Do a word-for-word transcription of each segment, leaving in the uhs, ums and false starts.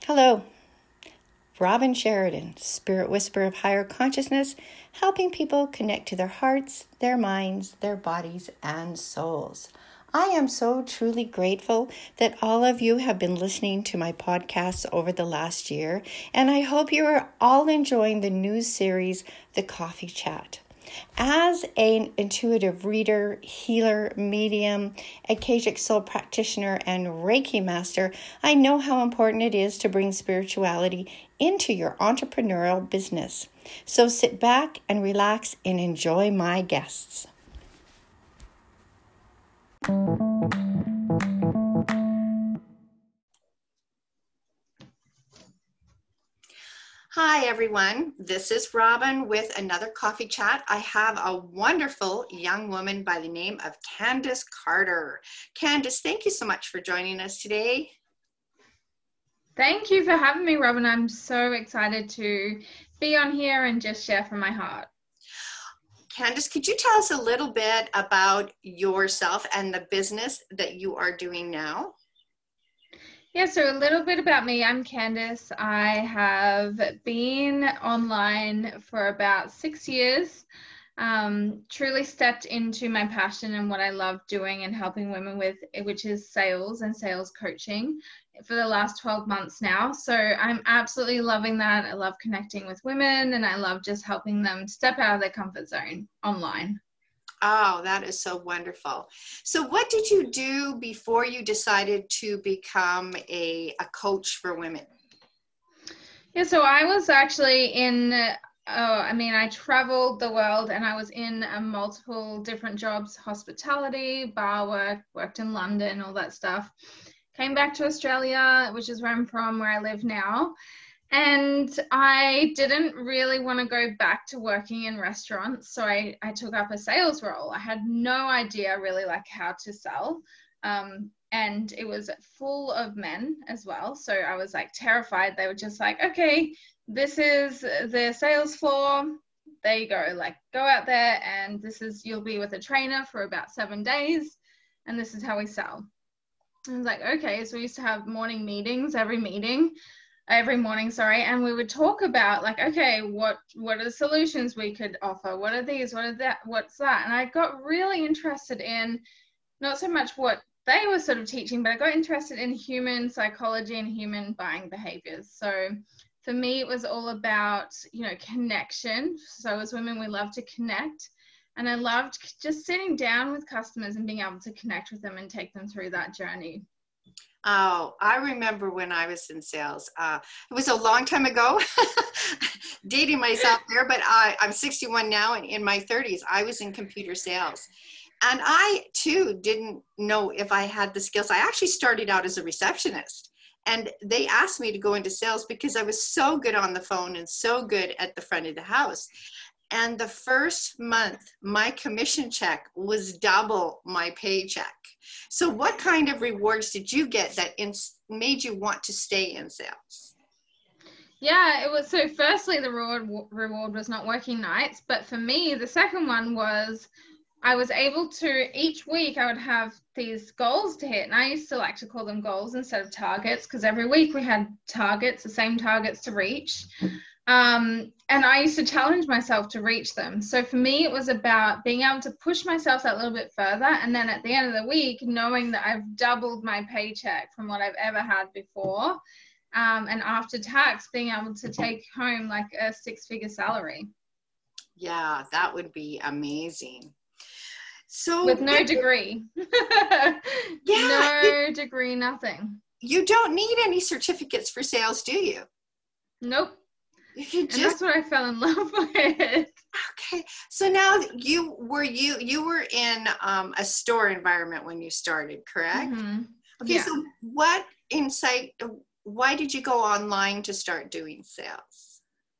Hello, Robin Sheridan, Spirit Whisperer of Higher Consciousness, helping people connect to their hearts, their minds, their bodies, and souls. I am so truly grateful that all of you have been listening to my podcasts over the last year, and I hope you are all enjoying the new series, The Coffee Chat. As an intuitive reader, healer, medium, Akashic soul practitioner, and Reiki master, I know how important it is to bring spirituality into your entrepreneurial business. So sit back and relax and enjoy my guests. Hi, everyone. This is Robin with another coffee chat. I have a wonderful young woman by the name of Candace Carter. Candace, thank you so much for joining us today. Thank you for having me, Robin. I'm so excited to be on here and just share from my heart. Candace, could you tell us a little bit about yourself and the business that you are doing now? Yeah, so a little bit about me. I'm Candace. I have been online for about six years, um, truly stepped into my passion and what I love doing and helping women with, which is sales and sales coaching for the last twelve months now. So I'm absolutely loving that. I love connecting with women and I love just helping them step out of their comfort zone online. Oh, that is so wonderful. So what did you do before you decided to become a, a coach for women? Yeah, so I was actually in, uh, I mean, I traveled the world and I was in uh, multiple different jobs, hospitality, bar work, worked in London, all that stuff. Came back to Australia, which is where I'm from, where I live now. And I didn't really want to go back to working in restaurants. So I, I took up a sales role. I had no idea really like how to sell. Um, and it was full of men as well. So I was like terrified. They were just like, okay, this is the sales floor. There you go. Like go out there and this is, you'll be with a trainer for about seven days. And this is how we sell. I was like, okay. So we used to have morning meetings, every meeting. every morning, sorry, and we would talk about like, okay, what what are the solutions we could offer? What are these? What are that? What's that? And I got really interested in not so much what they were sort of teaching, but I got interested in human psychology and human buying behaviors. So for me, it was all about, you know, connection. So as women, we love to connect. And I loved just sitting down with customers and being able to connect with them and take them through that journey. Oh, I remember when I was in sales. Uh, it was a long time ago, dating myself there, but I, I'm sixty-one now, and in my thirties, I was in computer sales. And I, too, didn't know if I had the skills. I actually started out as a receptionist, and they asked me to go into sales because I was so good on the phone and so good at the front of the house. And the first month, my commission check was double my paycheck. So what kind of rewards did you get that in, made you want to stay in sales? Yeah, it was, so firstly, the reward, reward was not working nights. But for me, the second one was I was able to, each week I would have these goals to hit. And I used to like to call them goals instead of targets because every week we had targets, the same targets to reach. Um, and I used to challenge myself to reach them. So for me, it was about being able to push myself that little bit further. And then at the end of the week, knowing that I've doubled my paycheck from what I've ever had before. Um, and after tax, being able to take home like a six-figure salary. Yeah, that would be amazing. So with no degree. Yeah. No you, degree, nothing. You don't need any certificates for sales, do you? Nope. You and just, that's what I fell in love with. Okay, so now you were you you were in um, a store environment when you started, correct? Mm-hmm. Okay, Yeah. so what insight? Why did you go online to start doing sales?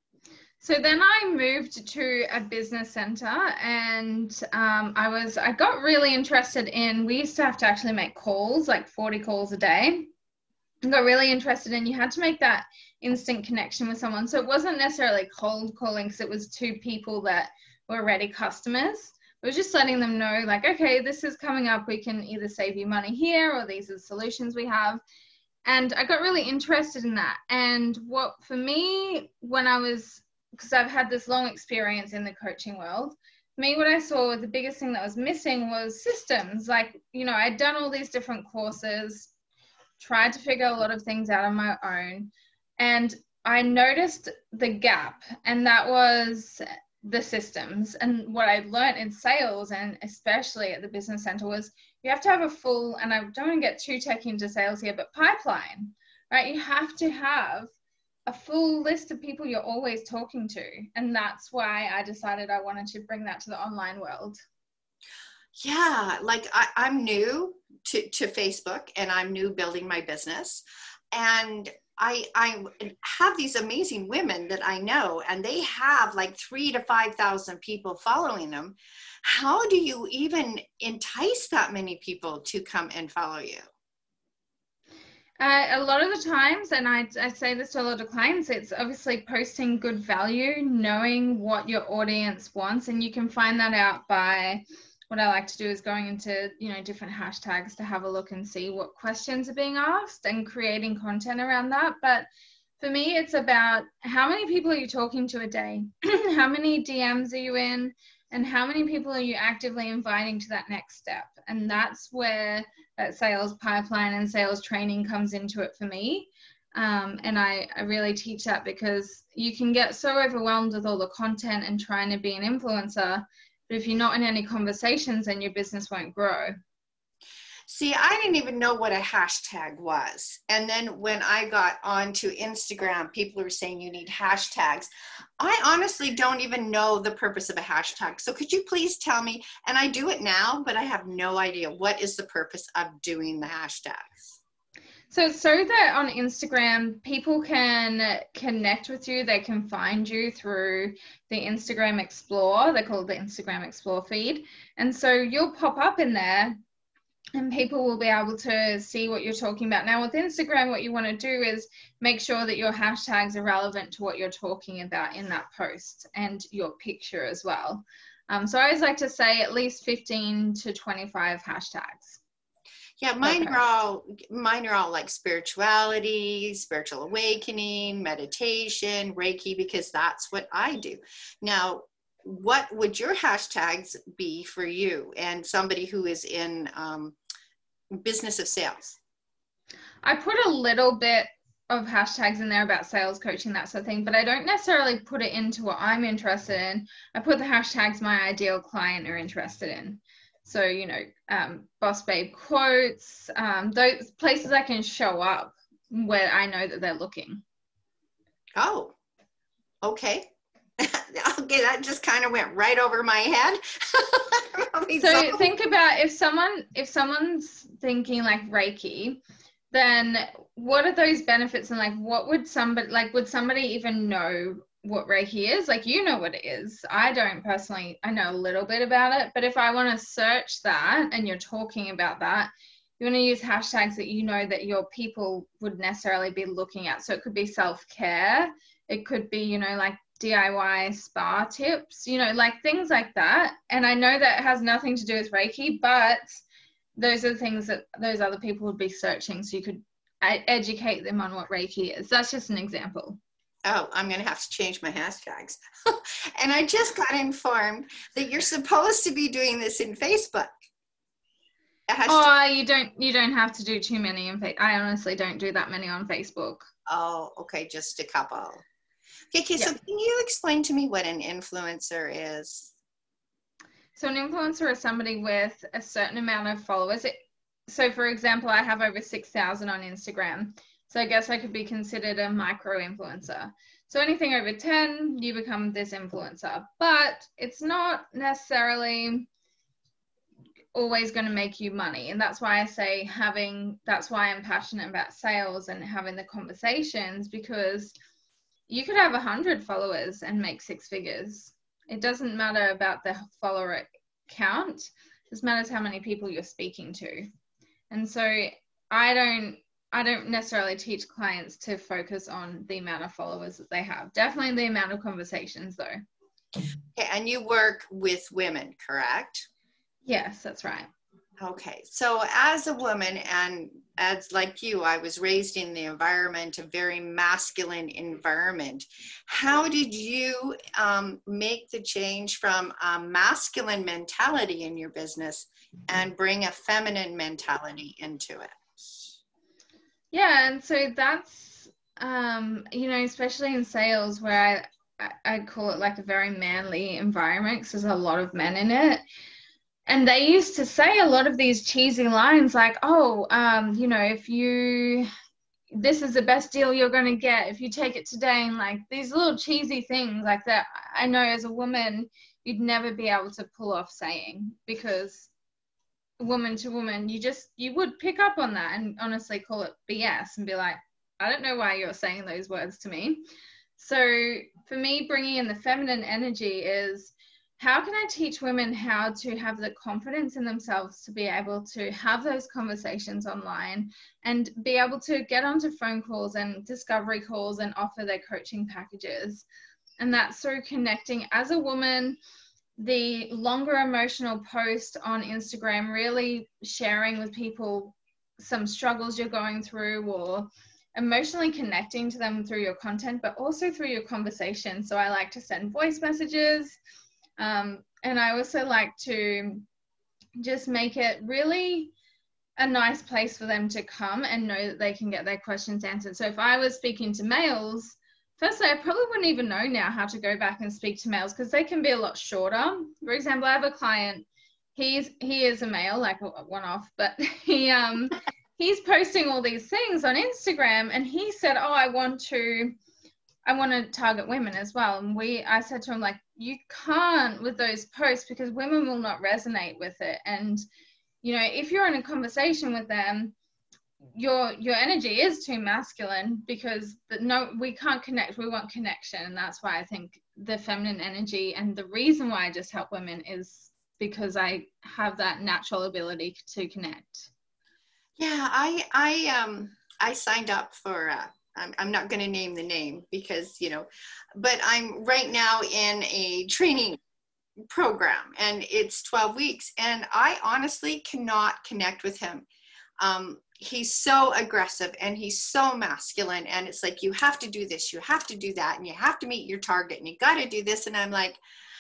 So then I moved to a business center, and um, I was I got really interested in. We used to have to actually make calls, like forty calls a day. I got really interested in, you had to make that instant connection with someone. So it wasn't necessarily cold calling because it was two people that were already customers. It was just letting them know like, okay, this is coming up. We can either save you money here or these are the solutions we have. And I got really interested in that. And what for me, when I was, because I've had this long experience in the coaching world, for me, what I saw the biggest thing that was missing was systems. Like, you know, I'd done all these different courses, tried to figure a lot of things out on my own. And I noticed the gap, and that was the systems. And what I learned in sales, and especially at the business center, was you have to have a full, and I don't want to get too techy into sales here, but pipeline, right? You have to have a full list of people you're always talking to. And that's why I decided I wanted to bring that to the online world. Yeah, like I, I'm new to, to Facebook, and I'm new building my business. And I, I have these amazing women that I know, and they have like three to five thousand people following them. How do you even entice that many people to come and follow you? Uh, a lot of the times, and I, I say this to a lot of clients, it's obviously posting good value, knowing what your audience wants, and you can find that out by, what I like to do is going into, you know, different hashtags to have a look and see what questions are being asked and creating content around that. But for me, it's about how many people are you talking to a day? How many D Ms are you in? And how many people are you actively inviting to that next step? And that's where that sales pipeline and sales training comes into it for me. Um, and I, I really teach that, because you can get so overwhelmed with all the content and trying to be an influencer. But if you're not in any conversations, then your business won't grow. See, I didn't even know what a hashtag was. And then when I got onto Instagram, people were saying you need hashtags. I honestly don't even know the purpose of a hashtag. So could you please tell me? And I do it now, but I have no idea. What is the purpose of doing the hashtags? So, so that on Instagram, people can connect with you. They can find you through the Instagram Explore. They call it the Instagram Explore feed. And so you'll pop up in there, and people will be able to see what you're talking about. Now with Instagram, what you want to do is make sure that your hashtags are relevant to what you're talking about in that post, and your picture as well. Um, so I always like to say at least fifteen to twenty-five hashtags. Yeah, mine are all mine are all like spirituality, spiritual awakening, meditation, Reiki, because that's what I do. Now, what would your hashtags be for you and somebody who is in um, business of sales? I put a little bit of hashtags in there about sales coaching, that sort of thing, but I don't necessarily put it into what I'm interested in. I put the hashtags my ideal client are interested in. So, you know, um, Boss Babe quotes, um, those places I can show up where I know that they're looking. Oh, okay. Okay, that just kind of went right over my head. So, so think about if someone, if someone's thinking like Reiki, then what are those benefits, and like what would somebody, like would somebody even know what Reiki is? Like, you know what it is. I don't personally, I know a little bit about it, but if I want to search that and you're talking about that, you want to use hashtags that you know that your people would necessarily be looking at. So it could be self-care. It could be, you know, like D I Y spa tips, you know, like things like that. And I know that has nothing to do with Reiki, but those are the things that those other people would be searching. So you could educate them on what Reiki is. That's just an example. Oh, I'm going to have to change my hashtags. And I just got informed that you're supposed to be doing this in Facebook. Oh, you don't, you don't have to do too many in Facebook. I honestly don't do that many on Facebook. Oh, okay. Just a couple. Okay. okay yeah. So can you explain to me what an influencer is? So an influencer is somebody with a certain amount of followers. It, so for example, I have over six thousand on Instagram. So I guess I could be considered a micro influencer. So anything over ten, you become this influencer. But it's not necessarily always going to make you money. And that's why I say having, that's why I'm passionate about sales and having the conversations, because you could have a hundred followers and make six figures. It doesn't matter about the follower count. It just matters how many people you're speaking to. And so I don't, I don't necessarily teach clients to focus on the amount of followers that they have. Definitely the amount of conversations though. Okay, and you work with women, correct? Yes, that's right. Okay, so as a woman and as like you, I was raised in the environment, a very masculine environment. How did you um, make the change from a masculine mentality in your business and bring a feminine mentality into it? Yeah, and so that's um, you know, especially in sales where I I, I call it like a very manly environment because there's a lot of men in it. And they used to say a lot of these cheesy lines like, oh, um, you know, if you, this is the best deal you're going to get if you take it today. And like these little cheesy things like that, I know as a woman, you'd never be able to pull off saying, because woman to woman, you just, you would pick up on that and honestly call it B S and be like, I don't know why you're saying those words to me. So for me, bringing in the feminine energy is, how can I teach women how to have the confidence in themselves to be able to have those conversations online and be able to get onto phone calls and discovery calls and offer their coaching packages? And that's through connecting as a woman, the longer emotional post on Instagram, really sharing with people some struggles you're going through or emotionally connecting to them through your content, but also through your conversation. So I like to send voice messages. Um, and I also like to just make it really a nice place for them to come and know that they can get their questions answered. So if I was speaking to males, firstly, I probably wouldn't even know now how to go back and speak to males because they can be a lot shorter. For example, I have a client, he's he is a male, like a one-off, but he um he's posting all these things on Instagram, and he said, oh, I want to I want to target women as well. And we, I said to him, like, you can't with those posts because women will not resonate with it. And, you know, if you're in a conversation with them, your your energy is too masculine because the, no, we can't connect. We want connection. And that's why I think the feminine energy, and the reason why I just help women is because I have that natural ability to connect. Yeah, I I um I signed up for uh, I'm I'm not going to name the name because, you know, but I'm right now in a training program and it's twelve weeks and I honestly cannot connect with him. Um, he's so aggressive and he's so masculine and it's like, you have to do this, you have to do that, and you have to meet your target and you got to do this. And I'm like,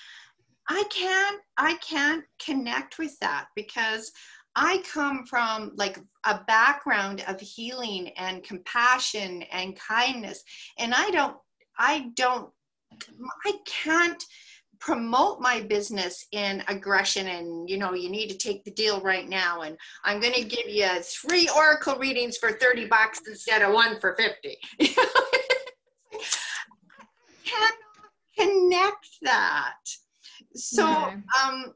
I can't, I can't connect with that because I come from like a background of healing and compassion and kindness. And I don't, I don't, I can't promote my business in aggression and, you know, you need to take the deal right now. And I'm going to give you three oracle readings for thirty bucks instead of one for fifty. I can't connect that. So, um,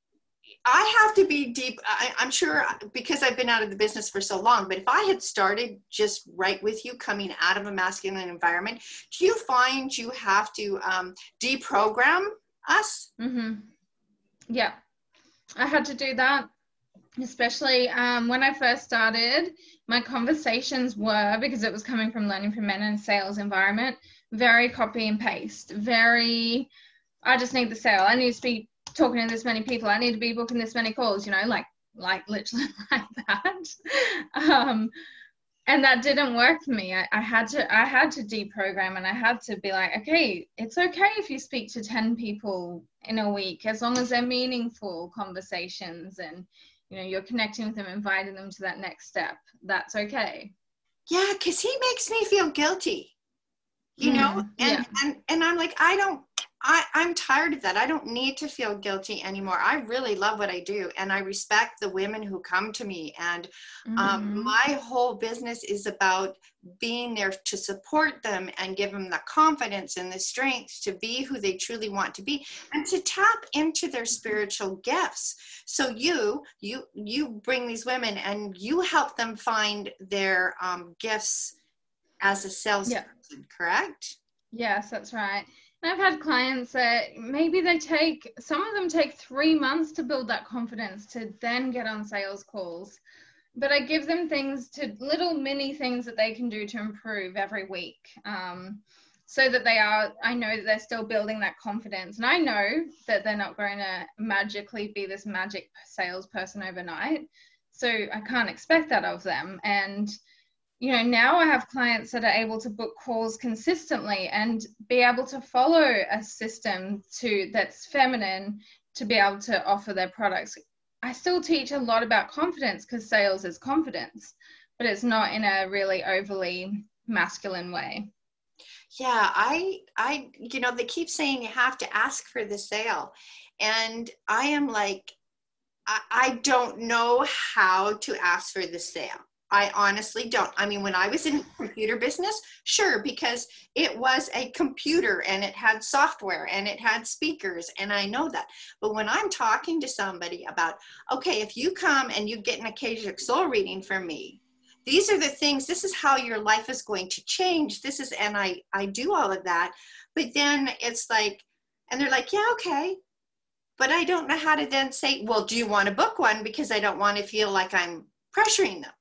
I have to be deep. I, I'm sure because I've been out of the business for so long, but if I had started just right with you coming out of a masculine environment, do you find you have to um, deprogram us? Mm-hmm. Yeah, I had to do that, especially um, when I first started. My conversations were, because it was coming from learning from men in a sales environment, very copy and paste, very, I just need the sale. I need to be talking to this many people. I need to be booking this many calls, you know, like, like literally like that. Um, and that didn't work for me. I, I had to, I had to deprogram, and I had to be like, okay, it's okay if you speak to ten people in a week, as long as they're meaningful conversations and, you know, you're connecting with them, inviting them to that next step. That's okay. Yeah, because he makes me feel guilty, you know, Mm, and, yeah. and, and I'm like, I don't, I, I'm tired of that. I don't need to feel guilty anymore. I really love what I do. And I respect the women who come to me. And um, Mm-hmm. my whole business is about being there to support them and give them the confidence and the strength to be who they truly want to be and to tap into their spiritual gifts. So you, you, you bring these women and you help them find their um, gifts as a salesperson, yeah. Correct? Yes, that's right. And I've had clients that maybe they take, some of them take three months to build that confidence to then get on sales calls. But I give them things to, little mini things that they can do to improve every week. Um, so that they are, I know that they're still building that confidence. And I know that they're not going to magically be this magic salesperson overnight. So I can't expect that of them. And, you know, now I have clients that are able to book calls consistently and be able to follow a system to that's feminine to be able to offer their products. I still teach a lot about confidence because sales is confidence, but it's not in a really overly masculine way. Yeah, I, I, you know, they keep saying you have to ask for the sale. And I am like, I, I don't know how to ask for the sale. I honestly don't. I mean, when I was in computer business, sure, because it was a computer and it had software and it had speakers, and I know that. But when I'm talking to somebody about, okay, if you come and you get an Akashic soul reading from me, these are the things, this is how your life is going to change. This is, and I, I do all of that. But then it's like, and they're like, yeah, okay. But I don't know how to then say, well, do you want to book one? Because I don't want to feel like I'm pressuring them.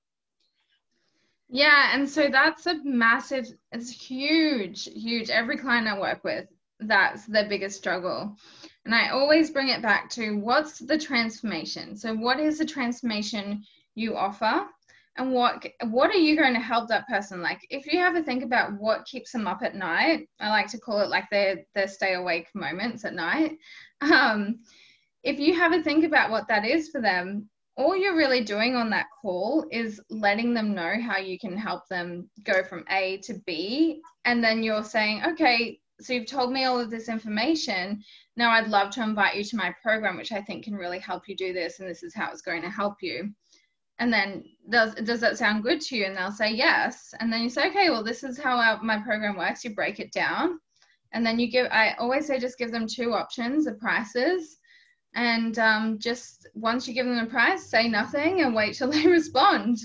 Yeah, and so that's a massive, it's huge, huge. Every client I work with, that's their biggest struggle. And I always bring it back to what's the transformation? So what is the transformation you offer? And what what are you going to help that person? Like, if you have to think about what keeps them up at night, I like to call it like their, their stay awake moments at night. Um, if you have to think about what that is for them, all you're really doing on that call is letting them know how you can help them go from A to B. And then you're saying, okay, so you've told me all of this information. Now I'd love to invite you to my program, which I think can really help you do this. And this is how it's going to help you. And then does, does that sound good to you? And they'll say yes. And then you say, okay, well, this is how our, my program works. You break it down. And then you give, I always say, just give them two options of prices. And um, just once you give them the price, say nothing and wait till they respond.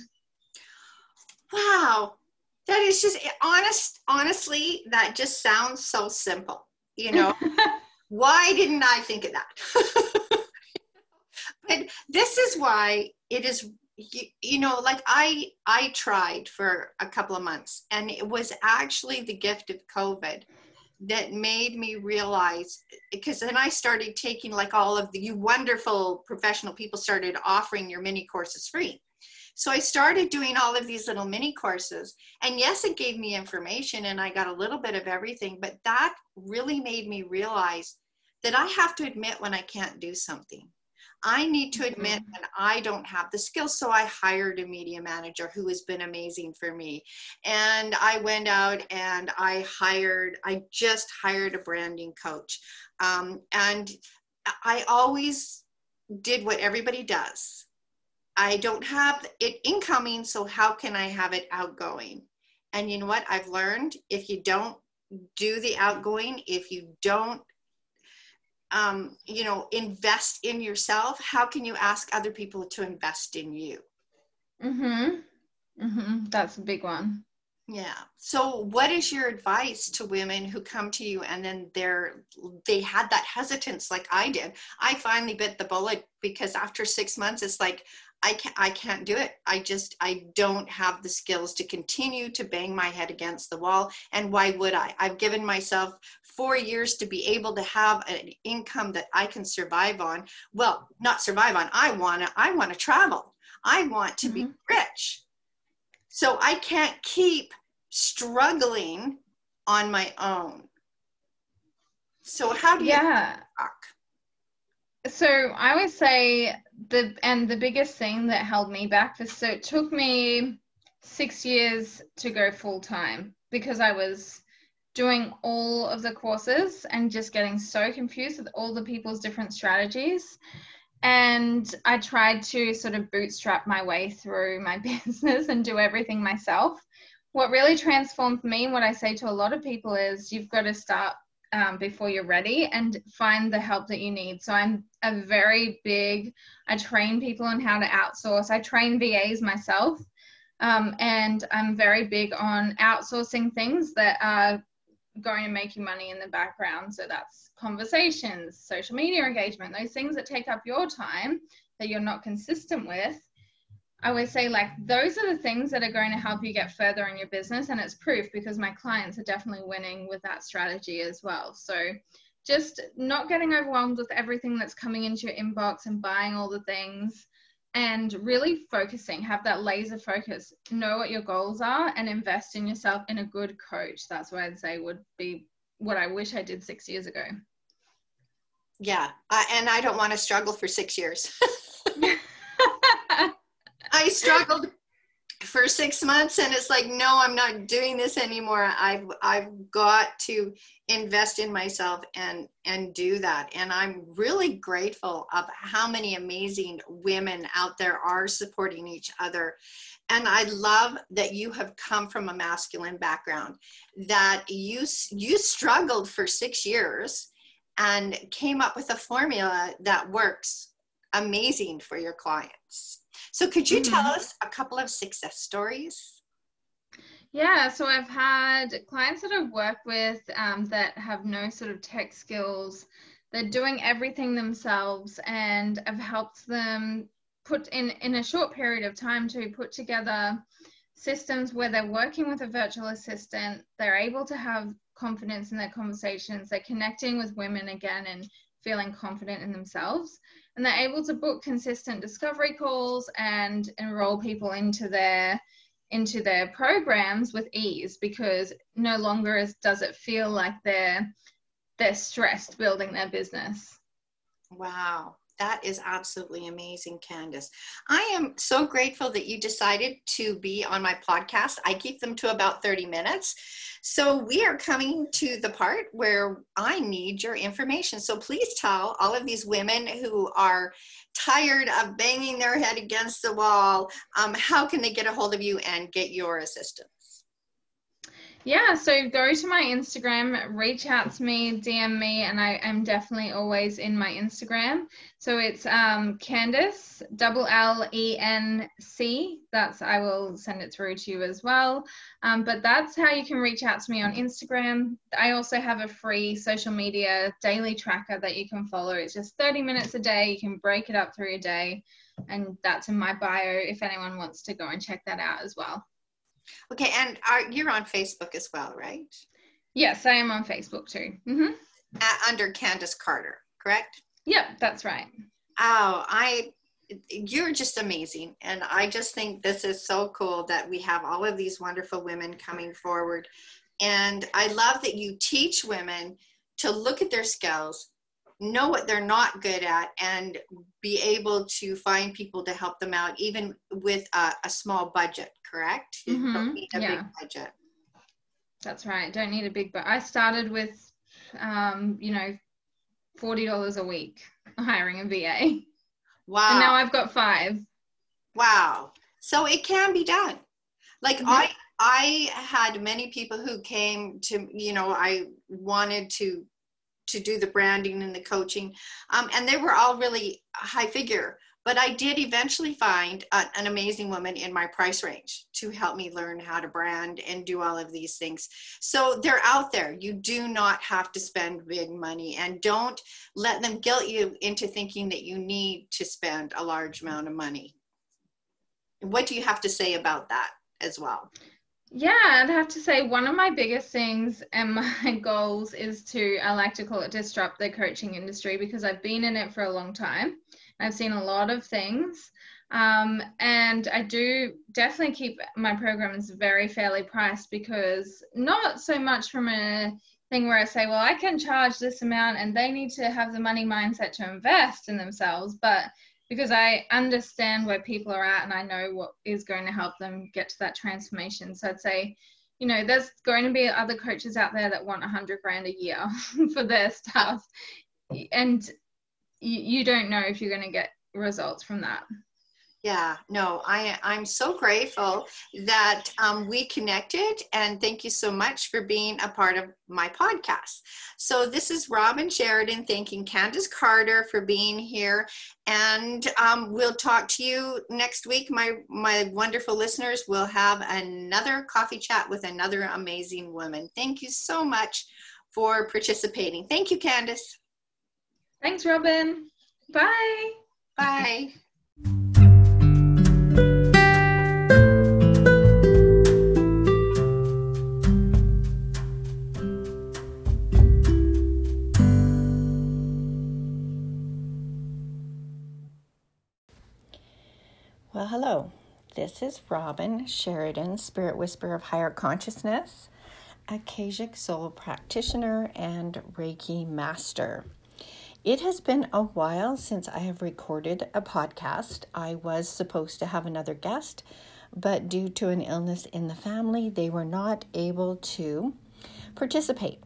Wow. That is just honest. Honestly, that just sounds so simple. You know, why didn't I think of that? But this is why it is, you, you know, like I, I tried for a couple of months, and it was actually the gift of COVID that made me realize, because then I started taking, like, all of the, you wonderful professional people started offering your mini courses free. So I started doing all of these little mini courses, and yes, it gave me information and I got a little bit of everything, but that really made me realize that I have to admit when I can't do something. I need to admit when I don't have the skills. So I hired a media manager who has been amazing for me. And I went out and I hired, I just hired a branding coach. Um, and I always did what everybody does. I don't have it incoming, so how can I have it outgoing? And you know what I've learned? If you don't do the outgoing, if you don't Um, you know, invest in yourself, how can you ask other people to invest in you? Mm-hmm. Mm-hmm. That's a big one. Yeah. So what is your advice to women who come to you and then they're, they had that hesitance like I did? I finally bit the bullet, because after six months, it's like, I can't, I can't do it. I just, I don't have the skills to continue to bang my head against the wall. And why would I? I've given myself four years to be able to have an income that I can survive on. Well, not survive on. I want to, I want to travel. I want to be mm-hmm. rich. So I can't keep struggling on my own. So how do you yeah. talk? So I would say the, and the biggest thing that held me back was, so it took me six years to go full time, because I was doing all of the courses and just getting so confused with all the people's different strategies. And I tried to sort of bootstrap my way through my business and do everything myself. What really transformed me, what I say to a lot of people, is you've got to start um, before you're ready and find the help that you need. So I'm a very big, I train people on how to outsource. I train V As myself. Um, and I'm very big on outsourcing things that are going to make you money in the background. So that's conversations, social media engagement, those things that take up your time that you're not consistent with. I always say, like, those are the things that are going to help you get further in your business. And it's proof because my clients are definitely winning with that strategy as well. So just not getting overwhelmed with everything that's coming into your inbox and buying all the things, and really focusing, have that laser focus, know what your goals are, and invest in yourself in a good coach. That's what I'd say would be what I wish I did six years ago. Yeah. Uh, and I don't want to struggle for six years. I struggled for six months and it's like, no, I'm not doing this anymore. I've, I've got to invest in myself and, and do that. And I'm really grateful of how many amazing women out there are supporting each other. And I love that you have come from a masculine background, that you, you struggled for six years and came up with a formula that works amazing for your clients. So could you tell us a couple of success stories? Yeah, so I've had clients that I've worked with um, that have no sort of tech skills. They're doing everything themselves, and I've helped them put in, in a short period of time to put together systems where they're working with a virtual assistant. They're able to have confidence in their conversations. They're connecting with women again and feeling confident in themselves. And they're able to book consistent discovery calls and enroll people into their into their programs with ease, because no longer is, does it feel like they're they're stressed building their business. Wow, that is absolutely amazing, Candace. I am so grateful that you decided to be on my podcast. I keep them to about thirty minutes. So we are coming to the part where I need your information. So please tell all of these women who are tired of banging their head against the wall, um, how can they get a hold of you and get your assistance? Yeah, so go to my Instagram, reach out to me, D M me, and I am definitely always in my Instagram. So it's um, Candace, double L E N C. That's, I will send it through to you as well. Um, but that's how you can reach out to me on Instagram. I also have a free social media daily tracker that you can follow. It's just thirty minutes a day. You can break it up through your day. And that's in my bio if anyone wants to go and check that out as well. Okay, and are, you're on Facebook as well, right? Yes, I am on Facebook too. Mm-hmm. Uh, under Candace Carter, correct? Yep, that's right. Oh, I, you're just amazing. And I just think this is so cool that we have all of these wonderful women coming forward. And I love that you teach women to look at their skills, know what they're not good at, and be able to find people to help them out, even with a, a small budget, correct? You mm-hmm. don't need a yeah. big budget. That's right. Don't need a big budget. I started with, um, you know, forty dollars a week hiring a V A. Wow. And now I've got five. Wow. So it can be done. Like mm-hmm. I, I had many people who came to, you know, I wanted to to do the branding and the coaching. Um, and they were all really high figure, but I did eventually find a, an amazing woman in my price range to help me learn how to brand and do all of these things. So they're out there. You do not have to spend big money, and don't let them guilt you into thinking that you need to spend a large amount of money. What do you have to say about that as well? Yeah, I'd have to say one of my biggest things and my goals is to, I like to call it, disrupt the coaching industry, because I've been in it for a long time. I've seen a lot of things. Um, and I do definitely keep my programs very fairly priced, because not so much from a thing where I say, well, I can charge this amount and they need to have the money mindset to invest in themselves, but because I understand where people are at and I know what is going to help them get to that transformation. So I'd say, you know, there's going to be other coaches out there that want a hundred grand a year for their stuff. And you, you don't know if you're going to get results from that. Yeah, no, I, I'm so grateful that um, we connected, and thank you so much for being a part of my podcast. So this is Robin Sheridan thanking Candace Carter for being here, and um, we'll talk to you next week. My, my wonderful listeners will have another coffee chat with another amazing woman. Thank you so much for participating. Thank you, Candace. Thanks, Robin. Bye. Bye. Hello, this is Robin Sheridan, Spirit Whisperer of Higher Consciousness, Akashic Soul Practitioner, and Reiki Master. It has been a while since I have recorded a podcast. I was supposed to have another guest, but due to an illness in the family, they were not able to participate.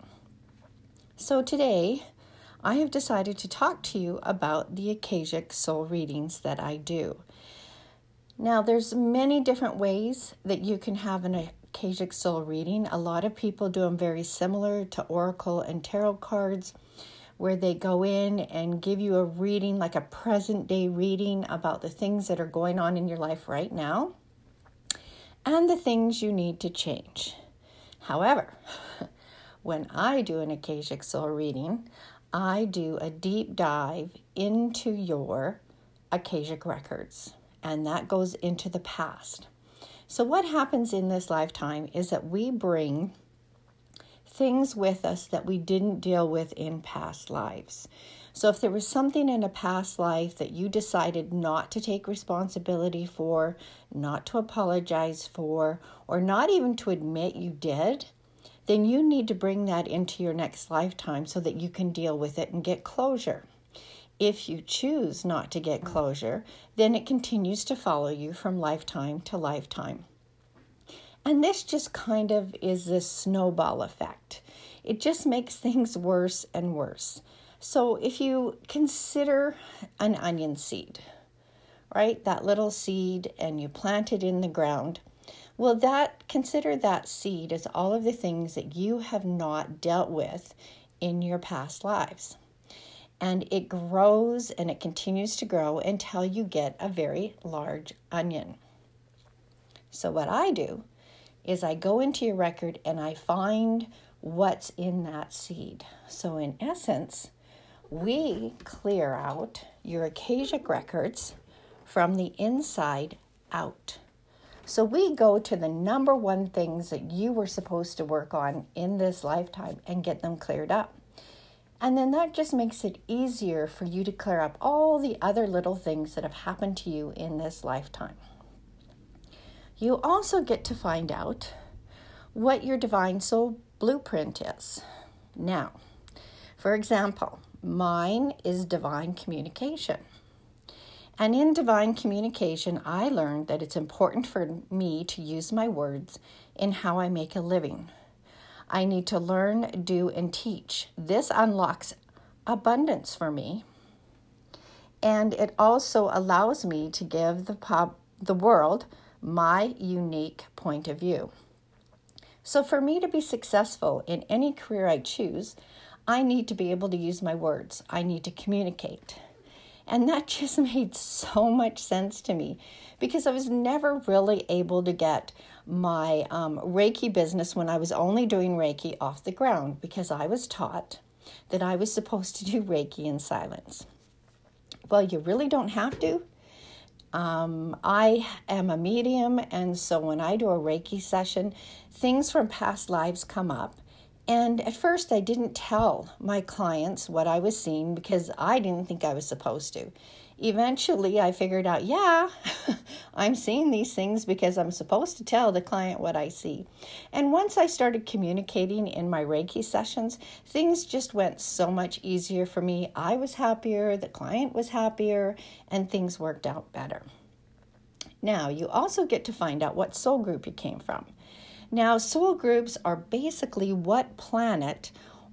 So today, I have decided to talk to you about the Akashic Soul readings that I do. Now, there's many different ways that you can have an Akashic Soul reading. A lot of people do them very similar to Oracle and Tarot cards, where they go in and give you a reading, like a present day reading about the things that are going on in your life right now and the things you need to change. However, when I do an Akashic Soul reading, I do a deep dive into your Akashic records, and that goes into the past. So what happens in this lifetime is that we bring things with us that we didn't deal with in past lives. So if there was something in a past life that you decided not to take responsibility for, not to apologize for, or not even to admit you did, then you need to bring that into your next lifetime so that you can deal with it and get closure. If you choose not to get closure, then it continues to follow you from lifetime to lifetime. And this just kind of is this snowball effect. It just makes things worse and worse. So if you consider an onion seed, right, that little seed, and you plant it in the ground, well, that consider that seed as all of the things that you have not dealt with in your past lives. And it grows and it continues to grow until you get a very large onion. So what I do is I go into your record and I find what's in that seed. So in essence, we clear out your Akashic records from the inside out. So we go to the number one things that you were supposed to work on in this lifetime and get them cleared up. And then that just makes it easier for you to clear up all the other little things that have happened to you in this lifetime. You also get to find out what your divine soul blueprint is. Now, for example, mine is divine communication. And in divine communication, I learned that it's important for me to use my words in how I make a living. I need to learn, do, and teach. This unlocks abundance for me. And it also allows me to give the pub, the world my unique point of view. So for me to be successful in any career I choose, I need to be able to use my words. I need to communicate. And that just made so much sense to me because I was never really able to get my um, Reiki business when I was only doing Reiki off the ground because I was taught that I was supposed to do Reiki in silence. Well, you really don't have to. Um, I am a medium, and so when I do a Reiki session, things from past lives come up. And at first, I didn't tell my clients what I was seeing because I didn't think I was supposed to. Eventually, I figured out, yeah, I'm seeing these things because I'm supposed to tell the client what I see. And once I started communicating in my Reiki sessions, things just went so much easier for me. I was happier, the client was happier, and things worked out better. Now, you also get to find out what soul group you came from. Now, soul groups are basically what planet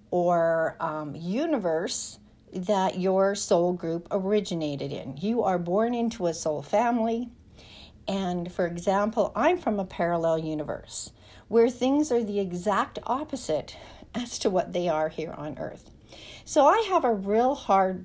or um, universe that your soul group originated in. You are born into a soul family. And for example, I'm from a parallel universe where things are the exact opposite as to what they are here on Earth. So I have a real hard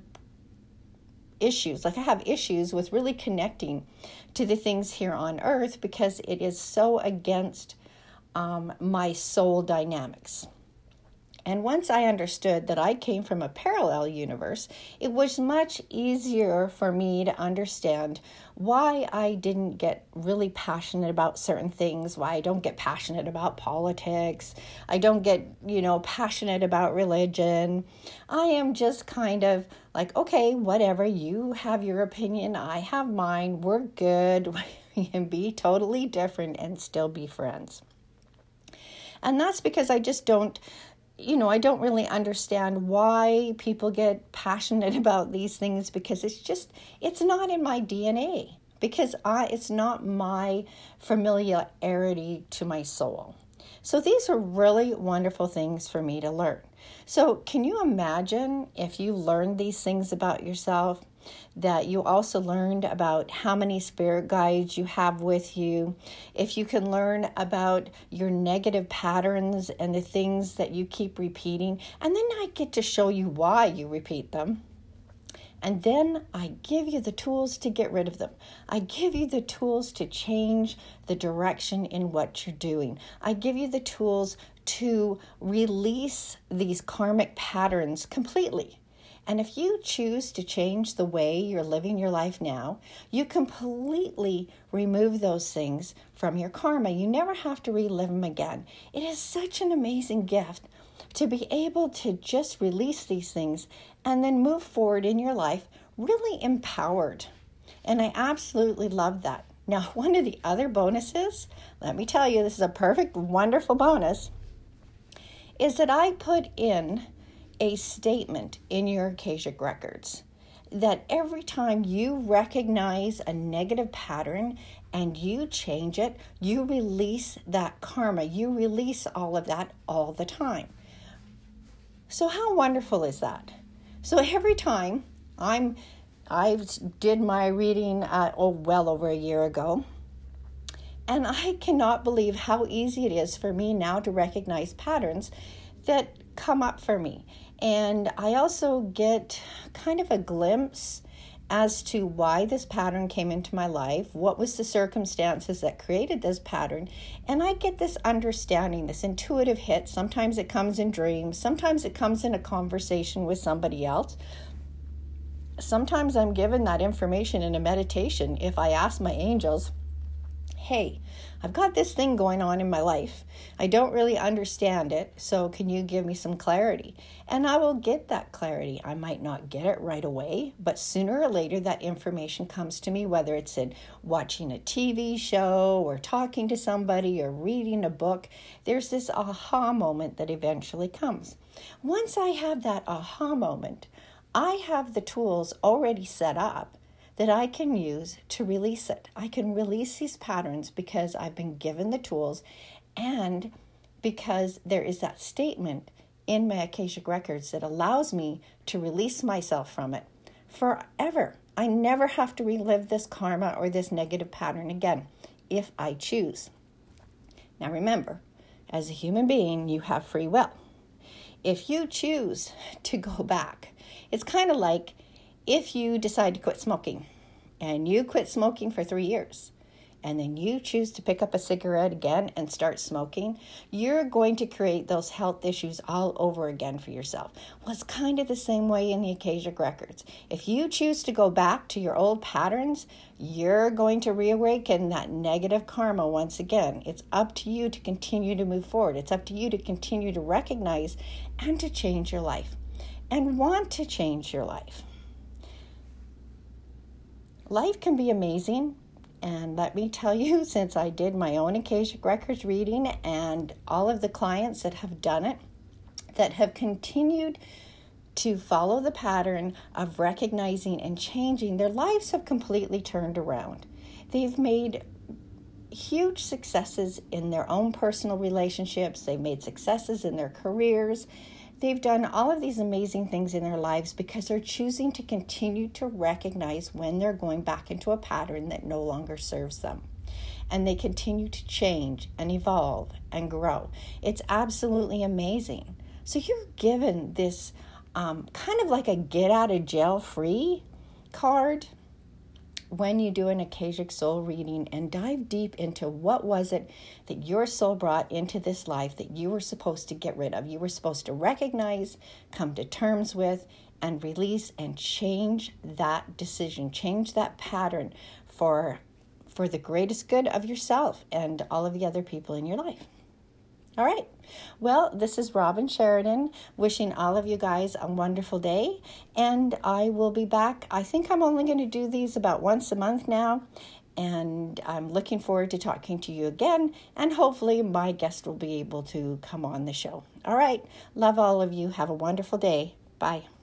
issues, like I have issues with really connecting to the things here on Earth because it is so against um, my soul dynamics. And once I understood that I came from a parallel universe, it was much easier for me to understand why I didn't get really passionate about certain things, why I don't get passionate about politics, I don't get, you know, passionate about religion. I am just kind of like, okay, whatever, you have your opinion, I have mine, we're good. and be totally different and still be friends. And that's because I just don't, you know, I don't really understand why people get passionate about these things, because it's just, it's not in my D N A, because I, it's not my familiarity to my soul. So these are really wonderful things for me to learn. So can you imagine if you learned these things about yourself, that you also learned about how many spirit guides you have with you, if you can learn about your negative patterns and the things that you keep repeating, and then I get to show you why you repeat them. And then I give you the tools to get rid of them. I give you the tools to change the direction in what you're doing. I give you the tools to release these karmic patterns completely. And if you choose to change the way you're living your life now, you completely remove those things from your karma. You never have to relive them again. It is such an amazing gift to be able to just release these things and then move forward in your life really empowered. And I absolutely love that. Now, one of the other bonuses, let me tell you, this is a perfect, wonderful bonus, is that I put in a statement in your Akashic records that every time you recognize a negative pattern and you change it, you release that karma. You release all of that all the time. So how wonderful is that? So every time I'm, I did my reading uh, oh well over a year ago, and I cannot believe how easy it is for me now to recognize patterns that come up for me. And I also get kind of a glimpse as to why this pattern came into my life, what was the circumstances that created this pattern, and I get this understanding, this intuitive hit. Sometimes it comes in dreams, sometimes it comes in a conversation with somebody else. Sometimes I'm given that information in a meditation if I ask my angels, hey, I've got this thing going on in my life. I don't really understand it, so can you give me some clarity? And I will get that clarity. I might not get it right away, but sooner or later that information comes to me, whether it's in watching a T V show or talking to somebody or reading a book. There's this aha moment that eventually comes. Once I have that aha moment, I have the tools already set up that I can use to release it. I can release these patterns because I've been given the tools and because there is that statement in my Akashic records that allows me to release myself from it forever. I never have to relive this karma or this negative pattern again if I choose. Now remember, as a human being, you have free will. If you choose to go back, it's kind of like if you decide to quit smoking and you quit smoking for three years and then you choose to pick up a cigarette again and start smoking, you're going to create those health issues all over again for yourself. Well, it's kind of the same way in the Akashic records. If you choose to go back to your old patterns, you're going to reawaken that negative karma once again. It's up to you to continue to move forward. It's up to you to continue to recognize and to change your life and want to change your life. Life can be amazing, and let me tell you, since I did my own Akashic Records reading and all of the clients that have done it, that have continued to follow the pattern of recognizing and changing, their lives have completely turned around. They've made huge successes in their own personal relationships. They've made successes in their careers. They've done all of these amazing things in their lives because they're choosing to continue to recognize when they're going back into a pattern that no longer serves them. And they continue to change and evolve and grow. It's absolutely amazing. So you're given this um, kind of like a get out of jail free card when you do an Akashic soul reading and dive deep into what was it that your soul brought into this life that you were supposed to get rid of. You were supposed to recognize, come to terms with, and release and change that decision, change that pattern for, for the greatest good of yourself and all of the other people in your life. All right. Well, this is Robin Sheridan wishing all of you guys a wonderful day. And I will be back. I think I'm only going to do these about once a month now. And I'm looking forward to talking to you again. And hopefully my guest will be able to come on the show. All right. Love all of you. Have a wonderful day. Bye.